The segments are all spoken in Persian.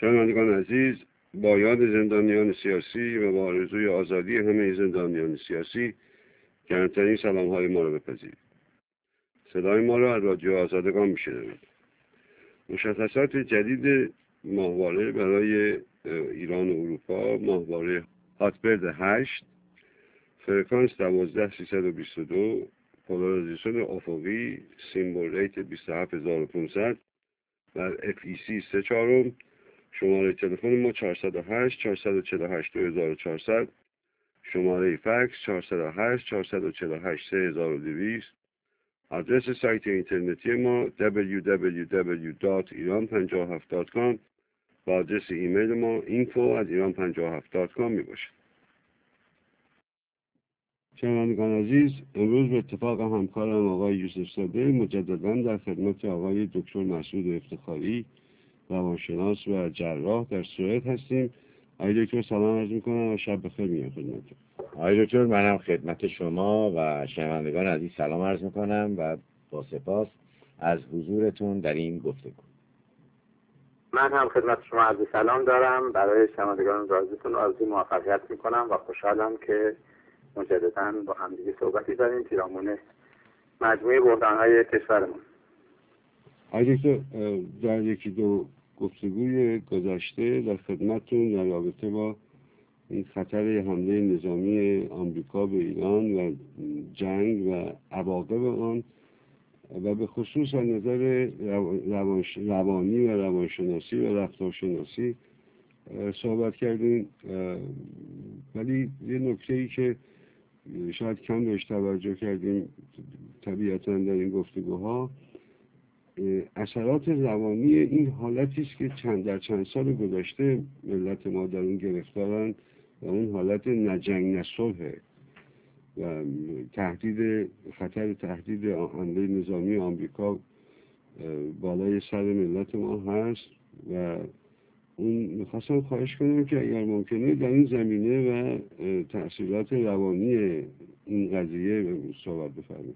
شنوندگان عزیز، با یاد زندانیان سیاسی و با آرزوی آزادی همه زندانیان سیاسی گرمترین سلام‌های ما را بپذیرید. صدای ما را از رادیو آزادگان میشنوید. مشخصات جدید ماهواره برای ایران و اروپا: ماهواره هاتبرد 8، فرکانس 12322، پولاریزیشن افقی، سیمبل ریت 27500 و FEC 3/4. شماره تلفن ما 408 448 2400، شماره فکس 408 448 3200. آدرس سایت اینترنتی ما www.iran57.com و آدرس ایمیل ما info@iran57.com می باشد. شنوندگان عزیز، امروز به اتفاق همکارم آقای یوسف زاده مجددا در خدمت آقای دکتر مسعود افتخاری، روانشناس و جراح در سوئد هستیم. آقای دکتر سلام عرض میکنم و شب بخیر میگم خدمتتون. آقای دکتر، منم خدمت شما و شنوندگان عزیز سلام عرض میکنم و با سپاس از حضورتون در این گفتگو. من هم خدمت شما عرض سلام دارم. برای شنوندگان عزیزتون آرزوی موفقیت میکنم و خوشحالم که مجددا با همدیگه صحبتی داریم پیرامون مجموعه بحران‌های کشورمون. آقای دکتر، در یکی دو گفتگوی گذشته در خدمتتون در رابطه با این خطر حمله نظامی آمریکا به ایران و جنگ و عواقب آن و به خصوص از نظر روانی و روانشناسی و رفتارشناسی صحبت کردیم، ولی یه نکته‌ای که شاید کم بهش توجه کردیم طبیعتاً در این گفتگوها، اثرات روانی این حالتی است که در چند سال گذشته ملت ما در اون گرفتارن و اون حالت نجنگ نصلحه و تهدید حمله نظامی آمریکا بالای سر ملت ما هست و اون میخواستم خواهش کنم که اگر ممکنه در این زمینه و تأثیرات روانی این قضیه صحبت بفرمایید.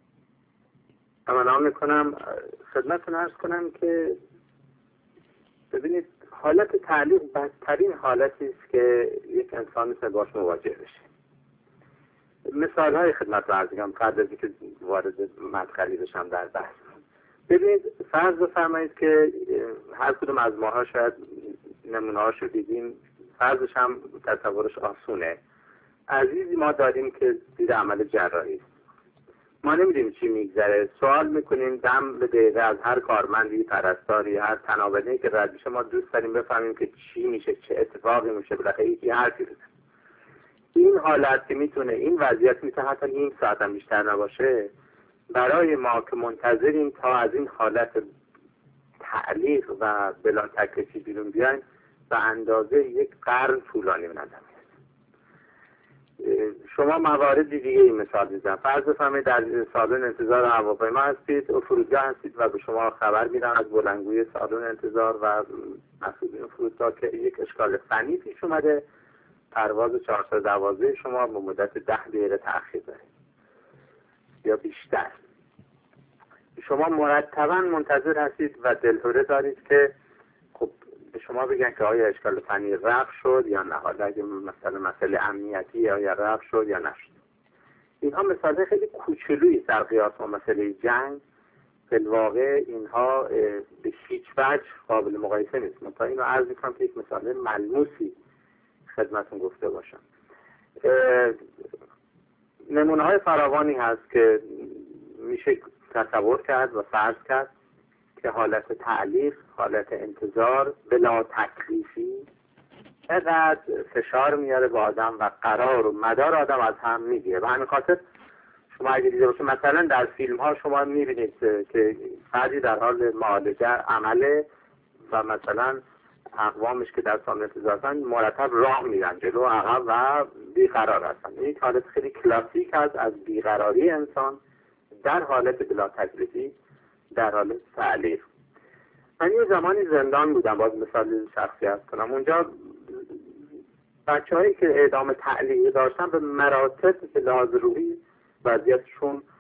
تمام میکنم. خدمتتون عرض کنم که ببینید، حالت تعلیق بدترین حالتی است که یک انسان میتونه باش مواجه بشه. مثال های خدمتتون عرض کنم قبل از اینکه وارد مدخلی بشم در بحث. ببینید، فرض بفرمایید که هر کدوم از ماها شاید نمونه‌هاشو دیدیم، فرضش هم تصورش آسونه. عزیزی ما داریم که زیر عمل جراحی است. ما نمیدونیم چی میگذره، سوال میکنیم دم به دقیقه از هر کارمندی، پرستاری، هر تناوبی که رد میشه. ما دوست داریم بفهمیم که چی میشه، چه اتفاقی میشه، بالاخره یکی حرفی بزنه. این حالت که میتونه، این وضعیت میتونه حتی نیم ساعت هم بیشتر نباشه، برای ما که منتظریم تا از این حالت تعلیق و بلا تکلیفی بیرون بیایم به اندازه یک قرن طولانی به نظر میاد. شما مواردی دیگه این مثال میزنم. فرض بفرمایید در سالن انتظار هواپیما هستید و فرودگاه هستید و به شما خبر میدن از بلندگوی سالن انتظار و مسئولین فرودگاه که یک اشکال فنی پیش اومده، پرواز 412 شما به مدت 10 دقیقه تأخیر داره یا بیشتر. شما مرتبا منتظر هستید و دلهوره دارید که خب به شما بگن که آیا اشکال فنی رفع شد یا نه، حالا اگه مثلا مسئله امنیتی آیا رفع شد یا نشد. اینها مثال خیلی کوچولویی در قیاس با مسئله جنگ. فی الواقع اینها به هیچ وجه قابل مقایسه نیست. من تا اینو عرض میکنم که یک مثال ملموسی خدمتون گفته باشم. نمونه های فراوانی هست که میشه تصور کرد و فرض کرد که حالت تعلیق، حالت انتظار بلا تکلیفی اینقدر فشار میاره به آدم و قرار و مدار آدم از هم میگیره. و همین خاطر شما اگه دیده باشید مثلا در فیلم ها شما میبینید که فردی در حال معالجه عمله و مثلا اقوامش که در سالن انتظار هستن مرتب راه میرن جلو عقب و بیقرار هستن. این حالت خیلی کلاسیک هست از بیقراری انسان در حالت بلا تکلیفی، در حالت تعلیق. من یه زمانی زندان بودم، باز مثال شخصی هست کنم. اونجا بچه‌هایی که اعدام تعلیقی داشتن به مراتب به لحاظ روحی وضعیتشون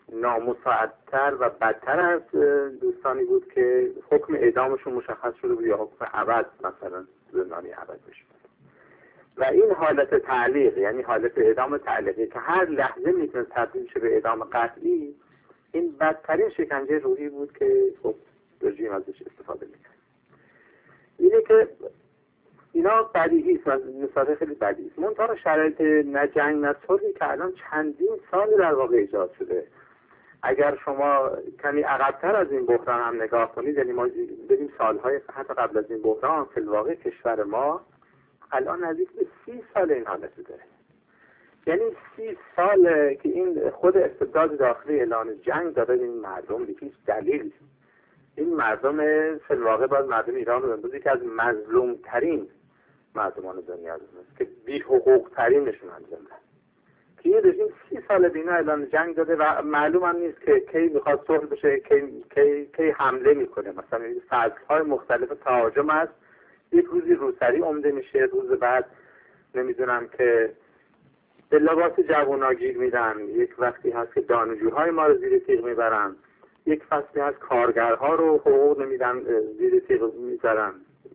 نامساعدتر و بدتر از دوستانی بود که حکم اعدامشون مشخص شده بود یا حکم ابد، مثلا زندانی ابد بشد. و این حالت تعلیق، یعنی حالت اعدام تعلیقی که هر لحظه میتونه تبدیل شه به اعدام قطعی، این بدترین شکنجه روحی بود که خب رژیم ازش استفاده میکرد. اینه که اینا بدیهی است، مثال خیلی بدیهی است. منتها شرایط نه جنگ نه صلحی که الان چندین سال در واقع ایجاد شده. اگر شما کمی عقب‌تر از این بحران هم نگاه کنید، یعنی ما بریم سالهای حتی قبل از این بحران، فی الواقع کشور ما الان نزدیک به 30 سال این حالت داره. یعنی 30 سال که این خود استبداد داخلی اعلان جنگ داده این مردم به هیچ دلیل. این مردم فی الواقع باز مردم ایران رو امروز یکی از مظلوم‌ترین مردمان دنیا هست که بی حقوق ترینشون هم زنده. که این رژیم 30 سال بینا اعلان جنگ داده و معلوم هم نیست که کی میخواد صلح بشه، کی حمله میکنه. مثلا این فصل‌های مختلف تهاجم هست، یک روزی روسری عمده میشه، روز بعد نمیدونم که به لباس جوونا گیر میدن، یک وقتی هست که دانشجوهای ما رو زیر تیغ میبرن، یک فصلی هست کارگرها رو حقوق نمیدن زیر تیغ میذارن،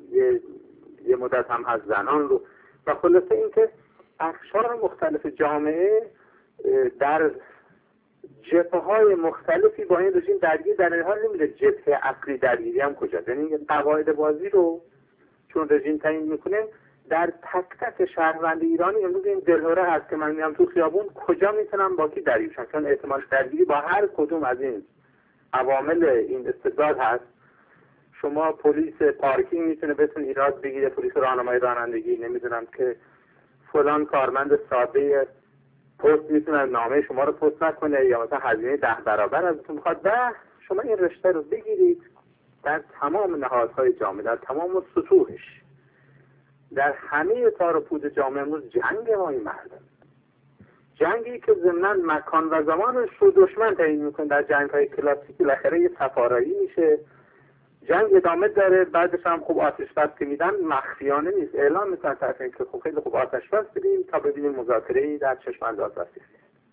یه مدت هم از زنان رو. و خلاصه این که اقشار مختلف جامعه در جبهه‌های مختلفی با این رژیم درگیر، در این حال نمیده جبهه اصلی درگیری هم کجاست. یعنی قواعد بازی رو چون رژیم تعیین میکنه، در تک تک شهروند ایرانی امروز این دلهره هست که من میام تو خیابون کجا میتونم با کی درگیر شم، چون احتمال درگیری با هر کدوم از این عوامل این استبداد هست. شما پلیس پارکینگ میتونه بهتون ایراد بگیره، پلیس راهنمایی رانندگی، نمیدونم که فلان کارمند ساده پست میتونه نامه شما رو پست نکنه یا مثلا هزینه 10 برابر ازتون میخواد. و شما این رشته رو بگیرید در تمام نهادهای جامعه، در تمام سطوحش، در همه تار و پود جامعه امروز جنگ ما این مردم، جنگی که ضمناً مکان و زمانش رو دشمن تعیین میکنه. در جنگ‌های کلاسیک بالاخره یه سفارایی میشه، جنگ ادامه داره، بعدش هم خوب آتش بس که میدن مخفیانه نیست، اعلام میکنن طرفین که خب خیلی خوب آتش بس بدیم تا ببینیم مذاکره‌ای در چشم انداز رسید.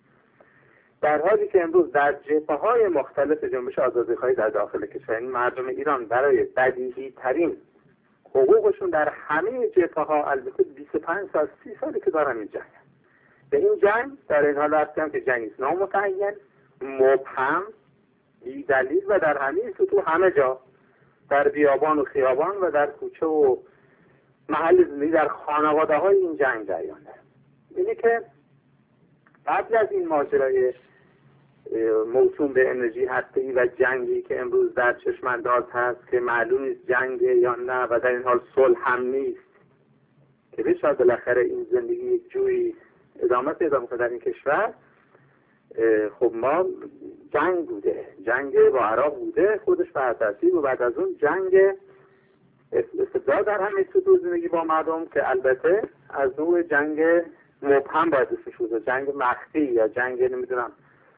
در حالی که امروز در جبهه‌های مختلف جنبش آزادی‌خواهی در داخل کشور، این مردم ایران برای بدیهی ترین حقوقشون در همه جبهه‌ها، البته 25 سال 30 سالی که دارن این جنگ، به این جنگ در این حال هستیم که جنگ است نامتعین، مبهم، بی‌دلیل و در همه سطوح، همه جا، در بیابان و خیابان و در کوچه و محل زندگی، در خانواده‌های این جنگ جریان داره. اینه که قبل از این ماجرای موسوم به انرژی هسته‌ای و جنگی که امروز در چشم انداز هست که معلوم نیست جنگ یا نه و در این حال صلح هم نیست که بشه بالاخره این زندگی یک جوری ادامه پیدا کنه در این کشور، خب ما جنگ بوده، جنگ با عراق بوده خودش بر ترتیب، و بعد از اون جنگ استبداد در همه سطوح زندگی با مردم که البته از نوع جنگ مبهم باید اسمش بود، جنگ مخفی یا جنگ نمیدونم،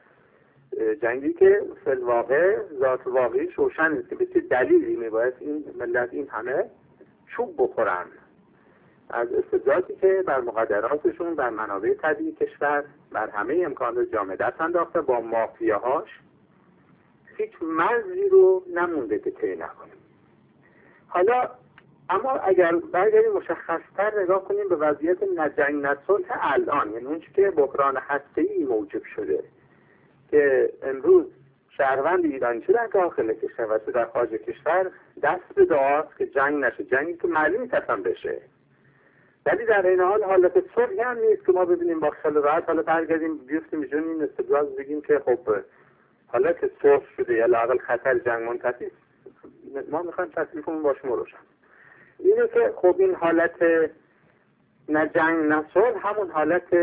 جنگی که فی الواقع ذات واقعیش روشن نیست که به چه دلیلی میباید این ملت این همه چوب بخورن از استبدادی که بر مقدراتشون، بر منابع طبیعی کشور، بر همه امکانات جامعه دست انداخته، با مافیاهاش هیچ مرزی رو نمونده که طی نکنه. حالا اما اگر برگردیم مشخص‌تر نگاه کنیم به وضعیت نجنگ نصلح الان، یعنی اون چی که بحران هسته‌ای موجب شده که امروز شهروند ایرانی چه در داخل کشور و چه در خارج کشور دست به دعاست که جنگ نشه، جنگی که معلوم تصمیم بشه، ولی در این حالت صلحی هم نیست که ما ببینیم با خیال راحت حالا برگردیم بیفتیم بیرون این استبداد بگیم که خب حالا که صلح شده یا لااقل خطر جنگ منتفی، ما میخوایم تکلیفمون با شما روشن. اینه که خب این حالت نه جنگ نه صلح همون حالت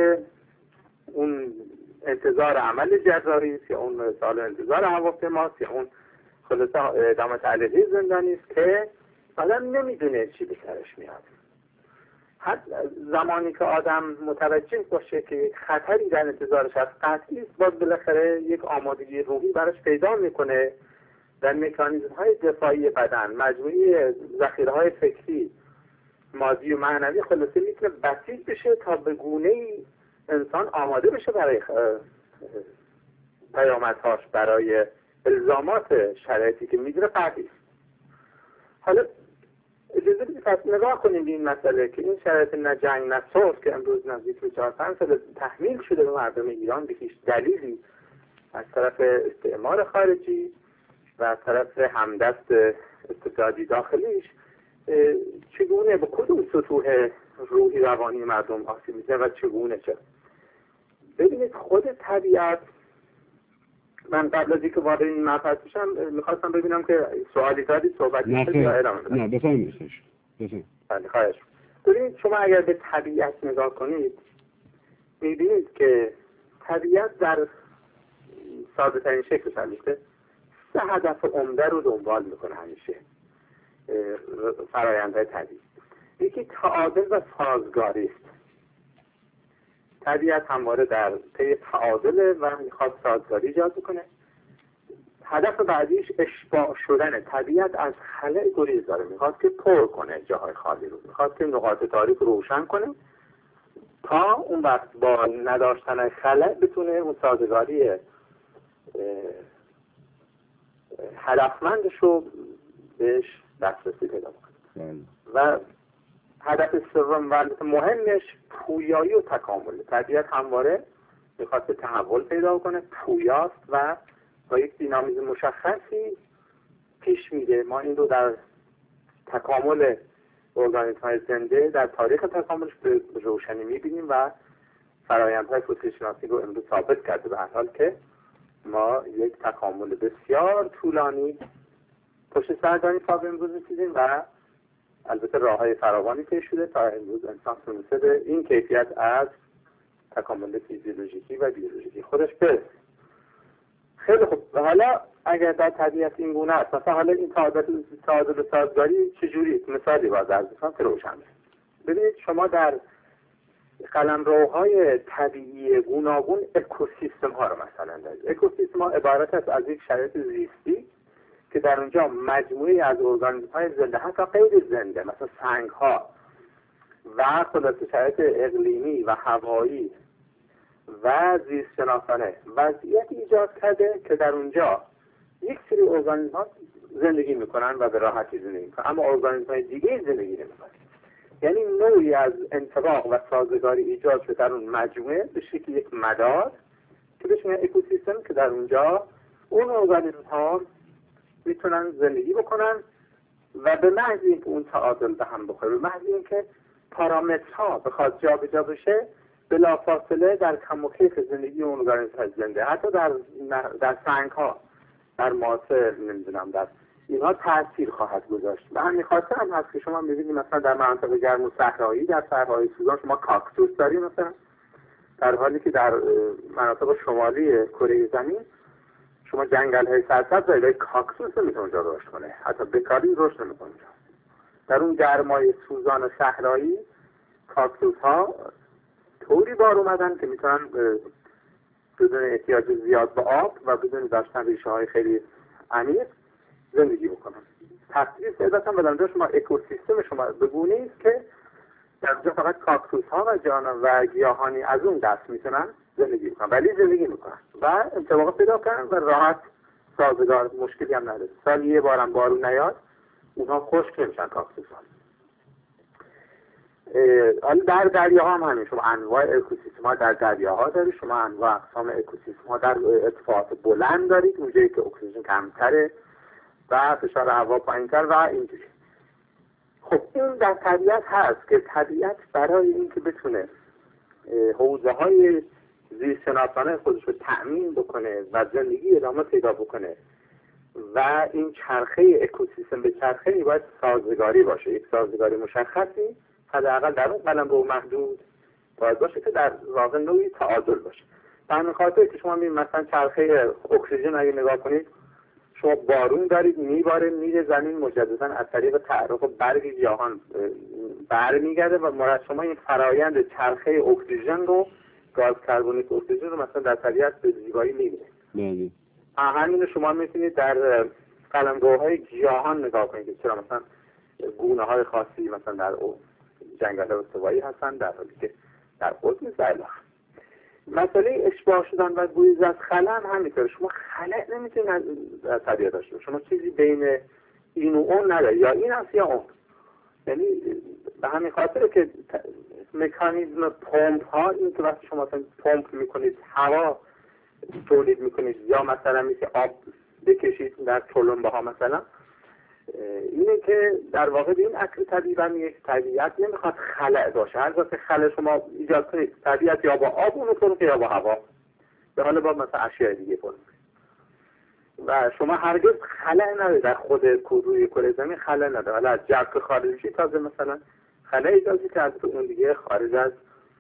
اون انتظار عمل جزاری است یا اون سال انتظار هواپیماست یا اون خلاصه ادامه تعلیقی زندانی است که آدم نمیدونه چی به سرش میاد. حتی زمانی که آدم متوجه باشه که یک خطری در انتظارش هست قطعی است، باز بالاخره یک آمادگی روحی براش پیدا میکنه در مکانیزم های دفاعی بدن، مجموعه ذخیره های فکری، مادی و معنوی، خلاصه میتونه بسیج بشه تا به گونه‌ای انسان آماده بشه برای پیامدهاش برای الزامات شرایطی که میگیره فردی است. حالا اجازه بدید پس نگاه کنیم به این مسئله که این شرایط نه جنگ نه صلح که امروز نزدیک به 4-5 سال تحمیل شده به مردم ایران به هیچ دلیلی از طرف استعمار خارجی و از طرف همدست اقتصادی داخلیش، چگونه به کدوم سطوح روحی روانی مردم آسیب میزنه و چگونه چه. ببینید خود طبیعت، من قبل از اینکه وارد این مبحث بشم میخواستم ببینم که سوالی دارید صحبتی نه بفرمایید. بله خواهش. ببینید شما اگر به طبیعت نگاه کنید میبینید که طبیعت در ساده ترین شکلش همیشه 3 هدف عمده رو دنبال میکنه همیشه فرآیندهای طبیعی. یکی تعادل و سازگاری است. طبیعت همواره در پی تعادل و میخواد سازگاری ایجاد بکنه. هدف بعدیش اشباع شدن. طبیعت از خلأ گریز داره، میخواد که پر کنه جاهای خالی رو، میخواد که نقاط تاریک روشن کنه تا اون وقت با نداشتن خلأ بتونه اون سازگاری هدفمندش رو بهش دسترسی پیدا کنه. و هدف سوم و مهمش پویایی و تکامل. طبیعت همواره میخواد که تحول پیدا کنه، پویاست و با یک دینامیزم مشخصی پیش میده. ما این رو در تکامل ارگانیسم‌های زنده در تاریخ تکاملش به روشنی میبینیم و فرآیندهای فسیل شناسی رو امروز ثابت کرده، به هر حال که ما یک تکامل بسیار طولانی پشت سر داریم تا به امروز رسیدیم و البته راههای فراوانی پیش شده تا امروز انسان تونسته به این کیفیت از تکامل فیزیولوژیکی و بیولوژیکی خودش برسه. خیلی خوب. حالا اگر در طبیعت این گونه است، مثلا حالا این تعادل و سازگاری چجوری؟ مثالی باز عرض کنم که روشن بشه. ببینید شما در قلمروهای طبیعی گوناگون اکوسیستم ها رو مثلا دارید. اکوسیستم ها عبارت است از یک شرایط زیستی که در اونجا مجموعی از ارگانیسم های زنده، حتی غیر زنده، مثلا سنگ ها و خلاصه شرایط اقلیمی و هوایی و زیست شناسانه وضعیت ایجاد کرده که در اونجا یک سری ارگانیسم ها زندگی میکنن و به راحتی زندگی میکنن، اما ارگانیسم های دیگه زندگی نمیکنن. یعنی نوعی از انطباق و سازگاری ایجاد شده در اون مجموعه به شکل یک مدار که بهش میگن اکوسیستم، که در اونجا اون ارگانیسم ها میتونن زندگی بکنن و به محض اینکه اون تعادل به هم بخوره، به محض اینکه پارامترها بخواد جابجا بشه، بلافاصله در کم و کیف زندگی اون ارگانیسم زنده، حتی در سنگ ها، در ماسه، نمیدونم در اینها تاثیر خواهد گذاشت. و همین خاطر هم هست که شما می‌بینید مثلا در مناطق گرم و صحرایی، در صحرای سوزان شما کاکتوس دارید مثلا، در حالی که در مناطق شمالی کره زمین شما جنگل‌های سرسبز دارید، کاکتوس نمیتونه اونجا رشد کنه، حتی بکاری رشد نمی‌کنه. در اون گرمای سوزان صحرایی کاکتوس‌ها طوری بار اومدن که میتونن بدون احتیاج زیاد به آب و بدون داشتن ریشه‌های خیلی عمیق زندگی بکنن. تفسیر سیدتان بدانجا شما اکوسیستم شما بگونه است که در اونجا فقط کاکتوس ها و جانور و گیاهانی از اون دست میتونن زندگی بکنن، ولی زندگی میکنن و انطباق پیدا کنن و راحت سازگار، مشکلی هم نداره. سال یه بارم بارون نیاد اونها خشک نمیشن کاکتوس ها. حالا در دریاها هم همین، شما انواع اکوسیستم ها در دریاها دارید، شما انواع اقسام اکوسیستم ها در ارتفاعات بلند دارید، اونجایی که اکسیژن کمتره و فشار هوا پایین‌تر و اینجوری. خب این در طبیعت هست که طبیعت برای اینکه بتونه حوزه‌های زیست‌شناسانه خودش رو تأمین بکنه و زندگی ادامه پیدا بکنه و این چرخه اکوسیستم به چرخه باید سازگاری باشه، یک سازگاری مشخصی حداقل در اون قلمرو محدود باید باشه که در واقع نوعی تعادل باشه. به همین خاطر که شما می‌بینید مثلا چرخه اکسیژن اگه نگاه کنید، شما بارون دارید میباره میره زمین، مجددا از طریق تعرق برگ گیاهان برمیگرده و مراد شما این فرایند چرخه اکسیژن رو، گاز کربونیک اکسیژن رو مثلا در طبیعت به زیبایی میبینید. بله. همین شما میتونید در قلمروهای گیاهان نگاه کنید که چرا مثلا گونه های خاصی مثلا در جنگل استوایی هستن در حالی که در قطب زیاد. مسئله اشباع شدن و گریز از خلأ هم همینطوره. شما خلأ نمیتونید از طبیعت داشته باشید. شما چیزی بین این و اون نداره، یا این هست یا اون. یعنی به همین خاطره که مکانیزم پمپ ها، این که وقتی شما مثلا پمپ میکنید هوا تولید میکنید، یا مثلا میشه آب بکشید در تلمبه ها مثلا، اینه که در واقع به این اصل طبیعت نمیخواد خلأ باشه. هر وقت خلأ شما ایجاد کنید، طبیعت یا با آب اونو پر یا با هوا، به حال با مثلا اشیاء دیگه پر. و شما هرگز خلأ نداره در خود روی کره زمین، خلأ نداره. حالا از جو که خارج میشید تازه مثلا خلأ ایجاد که از اون دیگه خارج از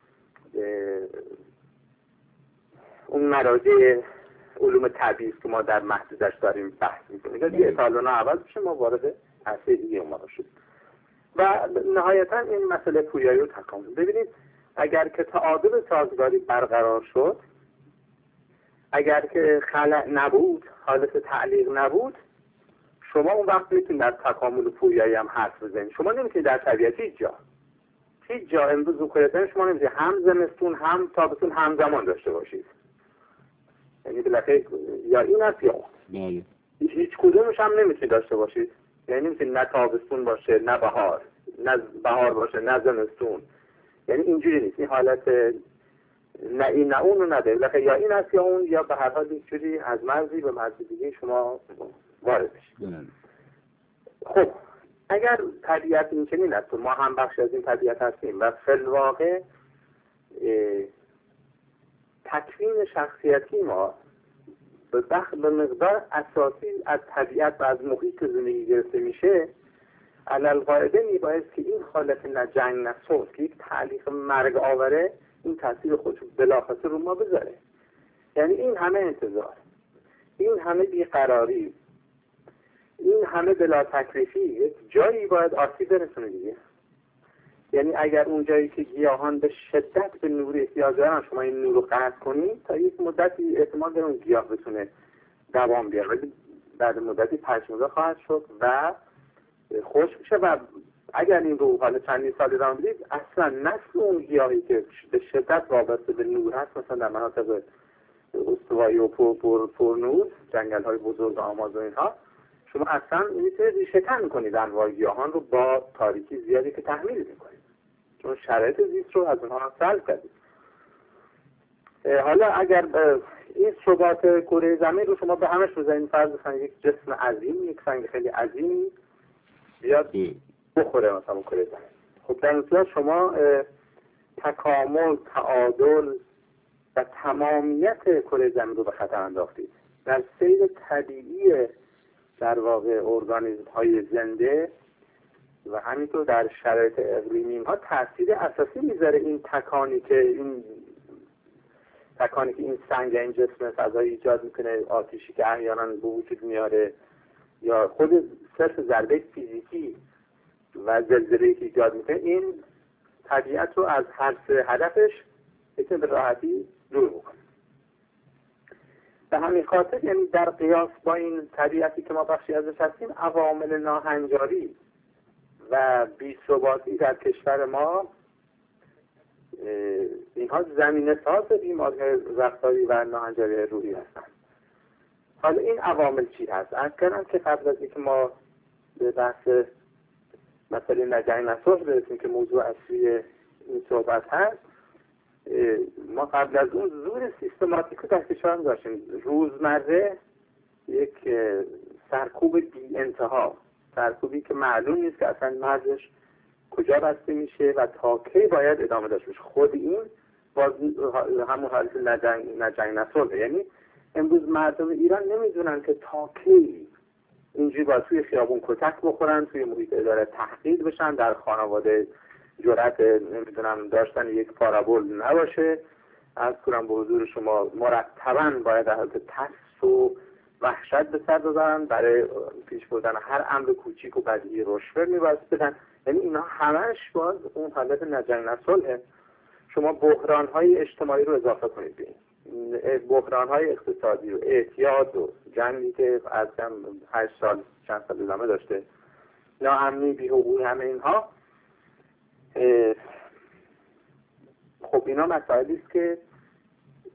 اون مراجع علوم طبیعی که ما در محدودش داریم بحث میکنیم. اگه اطالونا عوض بشه ما وارد عرصه دیگه ما شد. و نهایتا این مسئله پویایی و تکامل. ببینید اگر که تعادل سازگاری برقرار شد، اگر که خلأ نبود، حالت تعلیق نبود، شما اون وقت میتونید در تکامل و پویایی هم حرف بزنید. شما نمیتونید در طبیعت هیچ جا امروز رو کره شما نمیتونید هم زمستون هم تابستون همزمان داشته باشید. یعنی بالاخره یا این است یا اون. هیچ کدومش هم نمیتونید داشته باشید. یعنی نمیتونید نه تابستون باشه نه بهار، نه بهار باشه نه زمستون. یعنی اینجوری نیست. این حالت نه این نه اون رو نداره. بالاخره یا این است یا اون، یا به هر حال یک جوری از مرزی به مرز دیگه شما وارد بشید. خب اگر طبیعت این چنین است، ما هم بخش از این طبیعت هستیم و فی الواقع تکوین شخصیتی ما به مقدار اساسی از طبیعت و از محیط زندگی گرفته میشه، علالقاعده میباید که این حالت نه جنگ نه صلح که یک تعلیق مرگ آوره، این تاثیر خودش بلافاصله رو ما بذاره. یعنی این همه انتظار، این همه بیقراری، این همه بلا تکلیفی، یک جایی باید آسیب برسونه دیگه. یعنی اگر اون جایی که گیاهان به شدت به نور احتیاج دارن شما این نور رو قطع کنید، تا یک مدتی احتمال داره اون گیاه بتونه دوام بیاره، ولی بعد مدتی پژمرده خواهد شد و خوش میشه. و اگر این رو حالا چندین سال ادامه بدید، اصلا نسل اون گیاهی که به شدت وابسته به نور هست، مثلا در مناطق استوایی و پرنور، جنگل های بزرگ آمازون اینها، شما اصلا میتونید ریشه کن کنید انواع گیاهان رو با تاریکی زیادی که تحمیل میکنید، چون شرایط زیست رو از اونها سلب کردید. حالا اگر این ثبات کره زمین رو شما به همش بزنید، فرض بکنید یک جسم عظیم، یک سنگ خیلی عظیمی بیاد بخوره مثلا کره زمین، خب در این صورت شما تکامل، تعادل و تمامیت کره زمین رو به خطر انداختید. در سیر طبیعی در واقع ارگانیسم های زنده و همینطور در شرایط اقلیمی ها تاثیر اساسی میذاره این تکانی که این سنگ این جسم فضایی ایجاد میکنه، آتیشی که احیانا به وجود میاره، یا خود صرف ضربه فیزیکی و زلزله‌ای که ایجاد میکنه، این طبیعت رو از هر سه هدفش میتونه به راحتی دور بکنه. به همین خاطر یعنی در قیاس با این طبیعتی که ما بخشی ازش هستیم، عوامل ناهنجاری و بی‌ثباتی در کشور ما، اینها زمینه ساز بیماری‌های رفتاری و ناهنجاری روحی هستند. حالا این عوامل چی هست؟ عرض کردم که قبل از اینکه ما به بحث مسئله نجنگ نصلح برسیم که موضوع اصلی این صحبت هست، ما قبل از اون زور سیستماتیک در کشور داشتیم. روزمره یک سرکوب بی انتها، سرکوبی که معلوم نیست که اصلا مرزش کجا بسته میشه و تا کی باید ادامه داشته باشه. خود این باز همون حالت نجنگ نصلح. یعنی امروز مردم ایران نمیدونن که تا کی اینجوری باید توی خیابون کتک بخورن، توی محیط اداره تحقیر بشن، در خانواده جرأت نمیدونم داشتن یک پارابول نباشه. از کنم به حضور شما مرتباً باید در حالت ترس و وحشت به سر ببرن برای پیش بردن هر امر کوچیک و بدیهی رشوه میباید بدن. یعنی اینا همش باز اون حالت نجنگ نصلحه. شما بحران‌های اجتماعی رو اضافه کنید به این بحران‌های اقتصادی و اعتیاد و جنگی که از 8 سال چند سال ادامه داشته، ناامنی، بی‌حقوقی، همه اینها. خب اینا مسائلی است که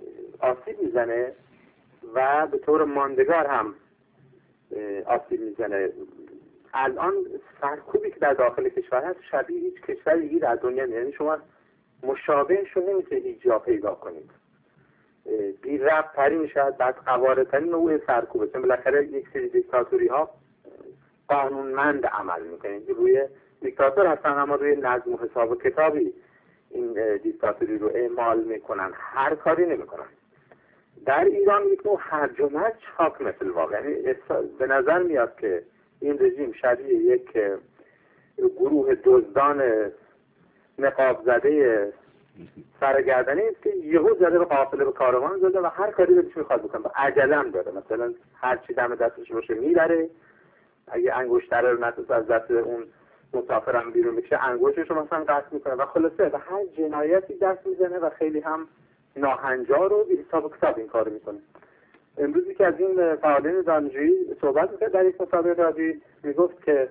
آسیب میزنه و به طور ماندگار هم آسیب میزنه. الان سرکوبی که در داخل کشور هست شبیه هیچ کشور دیگه در دنیا نیست. یعنی شما مشابهش رو نمیتونید هیچ جا پیدا کنید. بی ربط ترین، شاید بعد قوارترین نوع سرکوبه. چون بالاخره یک سری دیکتاتوری ها قانونمند عمل میکنن، روی دیکتاتور هستن اما روی نظم و حساب و کتابی این دیکتاتوری رو اعمال میکنن، هر کاری نمیکنن. در ایران یک نوع هرج و مرج حاکمه فی الواقع. یعنی به نظر میاد که این رژیم شبیه یک گروه دزدان نقاب زده سرگردنی است که یهو زده به قافله به کاروان زده و هر کاری دلش میخواد بکنه. و عجله هم داره، مثلا هر چی دم دستش باشه میبره. اگه انگشتره رو نتوس از دست اون مسافرم بیرون بکشه انگشتش رو مثلا قطع میکنه و خلاصه به هر جنایتی دست میزنه و خیلی هم ناهنجار و بی حساب و کتاب این کارو میکنه. امروزی که از این فعالین دانشجویی صحبت میکرد در یک مسابقه رادیویی، میگفت که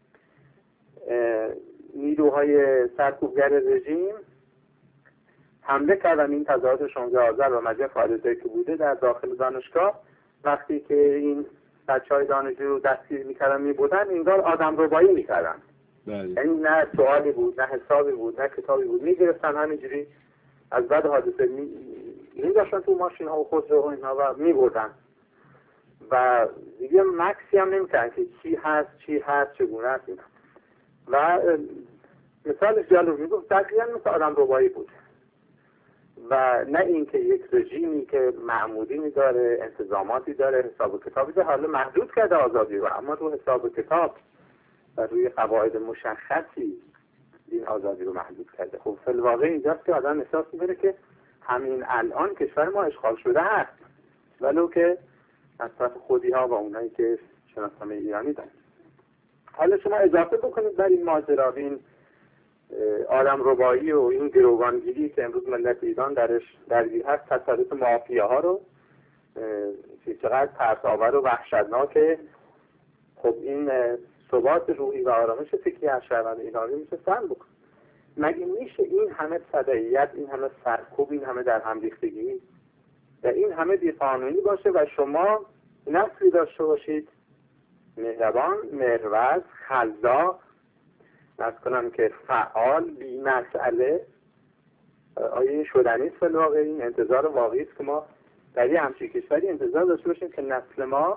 نیروهای سرکوبگر رژیم حمله کردن این تظاهرات 16 آذر و مجمع فعالیتایی که بوده در داخل دانشگاه. وقتی که این بچهای دانشجو رو دستگیر میکردن میبودن، انگار آدم ربایی میکردن. یعنی نه سوالی بود، نه حسابی بود، نه کتابی بود، میگرفتن همینجوری از بعد حادثه می‌داشتن تو ماشین ها و خودرو و اینها و میبردن و دیگه مکسی هم نمی‌کردن که چی هست چگونه است اینا. و مثالش جالب میگفت دقیقاً مثل آدم ربایی بود و نه اینکه یک رژیمی که معمولی داره، انتظاماتی داره، حساب و کتابی داره، حالا محدود کرده آزادی رو، اما رو حساب و کتاب و روی قواعد مشخصی این آزادی رو محدود کرده. خب فی الواقع اینجاست که آدم احساس می‌کنه که همین الان کشور ما اشغال شده هست، ولو که از طرف خودی‌ها و اونایی که شناسنامه ایرانی دارن. حالا شما اضافه بکنید بر این ماجرا، این آدم ربایی و این گروگانگیری که امروز ملت ایران درش درگیر هست، تسلط مافیاها رو، چقدر ترس‌آور و وحشتناکه. خب این ثبات روحی و آرامش فکری از شهروند ایرانی میشه سن بکن. مگه میشه این همه فدائیت، این همه سرکوب، این همه در هم ریختگی و این همه بی‌قانونی باشه و شما نسلی داشته باشید مهربان، مهرورز، خلاق، کنم که فعال، بی مسئله؟ آیا این شدنی است؟ فی‌الواقع این انتظار واقعی است که ما در یه همچین کشوری انتظار داشته باشیم که نسل ما،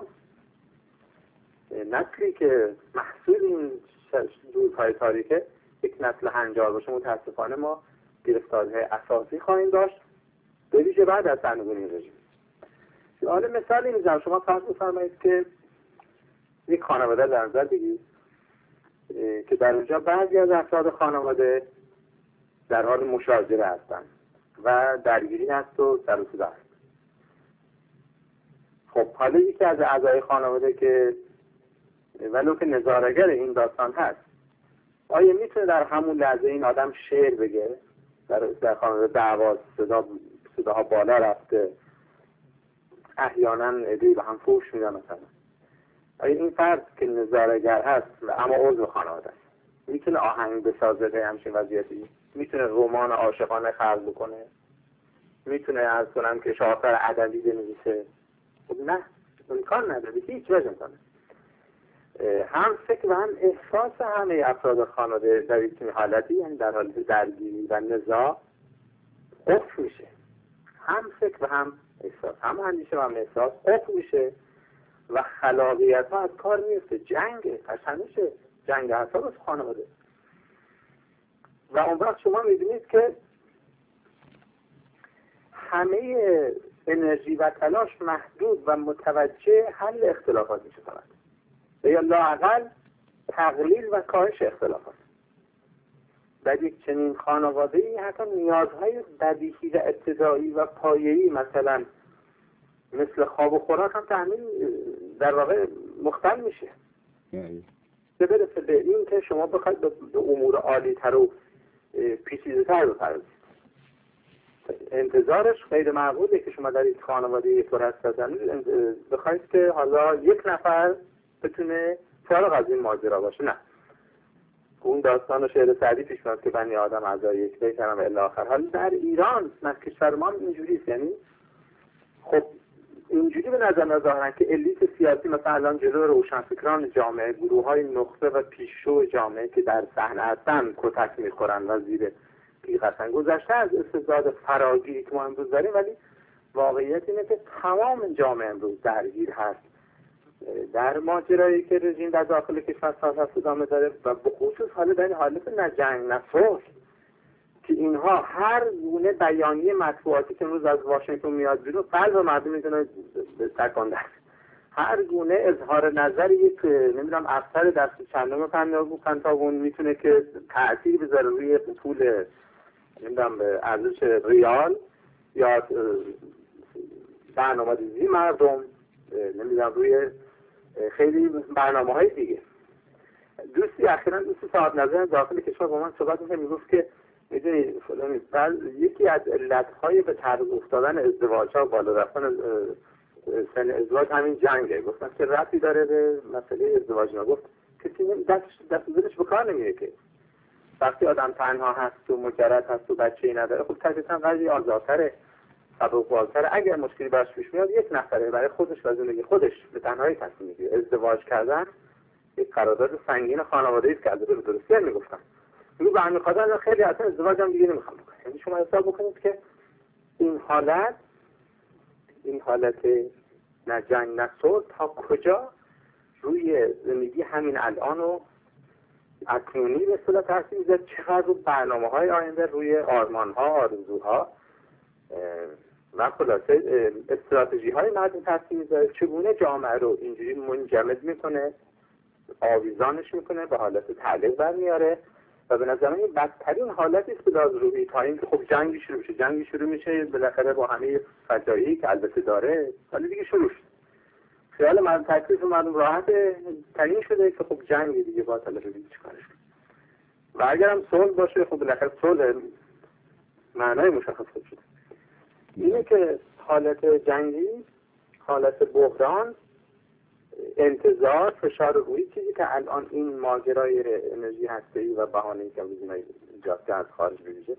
نسلی که محصول این روزهای تاریکه، یک نسل هنجار باشه. متاسفانه ما گرفتاری‌های اساسی خواهیم داشت، به ویژه بعد از سرنگونی این رژیم. حالا مثالی میزنم، شما فرض بفرمایید که یک خانواده در نظر بگیرید که در اونجا بعضی از افراد خانواده در حال مشاجره هستند و درگیری هست و سر و صدا هست. خب حالا یکی از اعضای خانواده که ولو که نظاره‌گر این داستان هست، آیا میتونه در همون لحظه این آدم شعر بگه؟ در خانواده دعوا، صداها بالا رفته، احیانا عده‌ای به هم فحش میدن مثلا. آیا این فرد که نظاره‌گر هست اما عضو خانواده است میتونه آهنگ بسازه به همچین وضعیتی؟ میتونه رمان عاشقانه خلق بکنه؟ میتونه از کنم که شاعر ادبی بنویسه؟ خب نه، امکان نداره، هیچ وجه امکان نداره. هم فکر و هم احساس همه افراد خانواده در این حالتی، یعنی در حالت درگیری و نزاع، قفل میشه. هم فکر و هم احساس، هم اندیشه و هم احساس قفل میشه و خلاقیت ها از کار میفته. جنگ همیشه جنگ اعصاب از خانواده. و اون وقت شما میبینید که همه انرژی و تلاش محدود و متوجه حل اختلافات میشه فقط، یا لااقل تقلیل و کاهش اختلافات. در یک چنین خانواده‌ای حتی نیازهای بدیهی و ابتدایی و پایه‌ای مثلا مثل خواب و خوراک هم تأمین در واقع مختل میشه. به برسه به این که شما بخواید به امور عالی تر و پیچیده تر بپردازید. انتظارش غیر معقوله که شما در یک خانواده پر از بخواید که حالا یک نفر بتونه فارغ از این ماجرا باشه. نه، اون داستان و شعر سعدی پیش میاد که بنی آدم اعضای یک بیتن و الی آخر. حالا در ایران، نه کشور ما اینجوریه. یعنی خب اینجوری به نظر نظرن که الیت سیاسی مثلا الان جلو روشنفکران جامعه، گروه‌های نخبه و پیشرو جامعه که در صحنه هستن کتک میخورن و زیر تیغ هستن. گذشته از استبداد فراگیری که ما امروز داریم، ولی واقعیت اینه که تمام جامعه امروز درگیر هست در ماجرایی که رژیم در داخل کشور سال هست ادامه داره و به خصوص حالا در این حالت نه جنگ نه صلح که اینها هر گونه بیانیه مطبوعاتی که امروز از واشنگتن میاد بیرون قلب مردم میتونه تکان دهد. هر گونه اظهار نظر یک نمیدونم افسر دست چندم پنتاگون میتونه که تأثیر بذاره روی پول نمیدونم ارزش ریال یا برنامه‌ریزی مردم، نمیدونم روی خیلی برنامه‌های دیگه. دوستی اخیراً دوستی صاحب نظر داخل کشور با من صحبت میگفت که میدونی فلانی یکی از علتهای به تعرض افتادن ازدواج‌ها بالا رفتن سن ازدواج همین جنگه. گفتم که ربطی داره به مسئله ازدواج؟ ما گفت کسی دست دلش به کار نمیره که وقتی آدم تنها هست و مجرد هست و بچه‌ای نداره، خب طبیعتاً قضیه آزادتره، سبک‌بال‌تره. اگر مشکلی براش پیش میاد یک نفره برای خودش و زندگی خودش به تنهایی تصمیم میگیره. ازدواج کردن یک قرارداد سنگین خانوادگی است که از به درستی میگفتن. رو به همین خاطر خیلی اصلا ازدواج هم دیگه نمیخوام بکنم. یعنی شما حساب بکنید که این حالت نه جنگ نه صلح تا کجا روی زندگی همین الان و اکنونی به اصطلاح تاثیر میذاره، چقدر رو برنامه‌های آینده، روی آرمان‌ها، آرزوها و خلاصه استراتژی‌های مردم تاثیر میذاره، چگونه جامعه رو اینجوری منجمد میکنه، آویزانش میکنه، به حالت تعلیق برمیاره و به نظر من این بدترین حالتی است که لازم روی تا این که خب جنگی شروع میشه بالاخره با همه فجایعی که البته داره، ولی دیگه شروع شد. خیال مردم تکلیف مردم راحت تعیین شده که خب جنگ دیگه باطله، رو دیگه چیکارش کنیم. و اگرم صلح باشه خب بالاخره صلح معنای مشخص شده. اینه که حالت جنگی، حالت بحران، انتظار، فشار روی چیزی که الان این ماجرای انرژی هسته‌ای و بهانه‌ای که ایجاد کرد از خارج بویژه،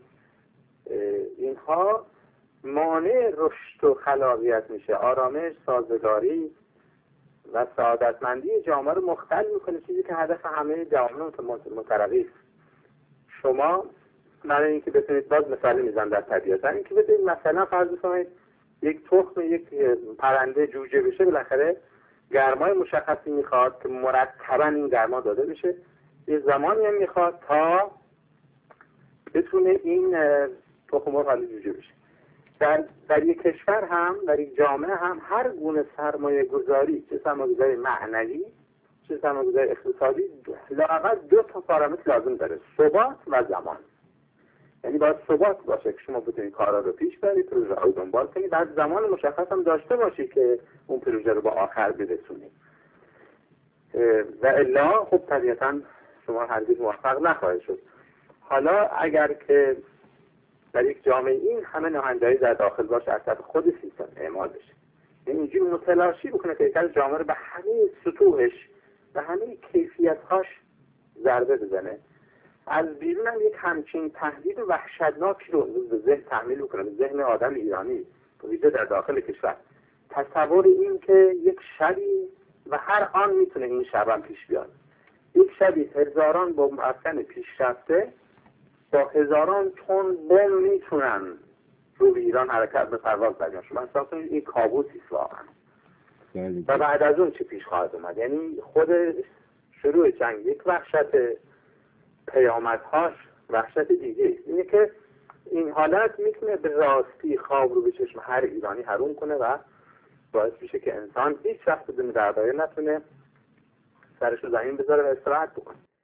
اینها مانع رشد و خلاقیت میشه، آرامش، سازگاری و سعادتمندی جامعه رو مختل میکنه، چیزی که هدف همه جامعه مترقی است. شما برای اینکه بتونید، باز مثال میزنم در طبیعت، اینکه بتونید مثلا فرض کنید یک تخم یک پرنده جوجه بشه، بالاخره گرمای مشخصی میخواد که مرتبا این گرما داده بشه، یه زمانی هم میخواد تا بتونه این تخم مرغ حالا جوجه بشه. در یک کشور هم، در یک جامعه هم، هر گونه سرمایه گذاری، چه سرمایه گذاری معنوی چه سرمایه گذاری اقتصادی، لااقل دو تا پارامتر لازم داره: ثبات و زمان. یعنی باید ثبات باشه که شما بتونید کارا رو پیش برید، پروژه رو دنبال کنید، بعد زمان مشخص هم داشته باشید که اون پروژه رو به آخر برسونید. و الا خب طبیعتاً شما هرگز موفق نخواهید شد. حالا اگر که در یک جامعه این همه ناهنجاری در داخل باشه، از طرف خود سیستم اعمال بشه، یعنی اینجوری متلاشی بکنه که یک جامعه رو به همه سطوحش و همه کیفیت‌هاش ضربه بزنه، از بیرون هم یک همچین تهدید وحشتناکی رو به ذهن تحمیل بکنه، به ذهن آدم ایرانی ویژه در داخل کشور. تصور این که یک شبی و هر آن میتونه این شب هم پیش بیاد، یک شبی هزاران بمب افکن پیشرفته با هزاران تن بمب میتونن روی ایران حرکت به پرواز بگیرن. شما حساب کنید این کابوسی است واقعا. و بعد از اون چه پیش خواهد اومد؟ یعنی خود شروع جنگ یک وحشت، پیامدهاش وحشت دیگه. اینه که این حالت میتونه به راستی خواب رو به چشم هر ایرانی حروم کنه و باعث میشه که انسان هیچ وقت بدون درباره نتونه سرش رو زمین بذاره و استراحت بکنه.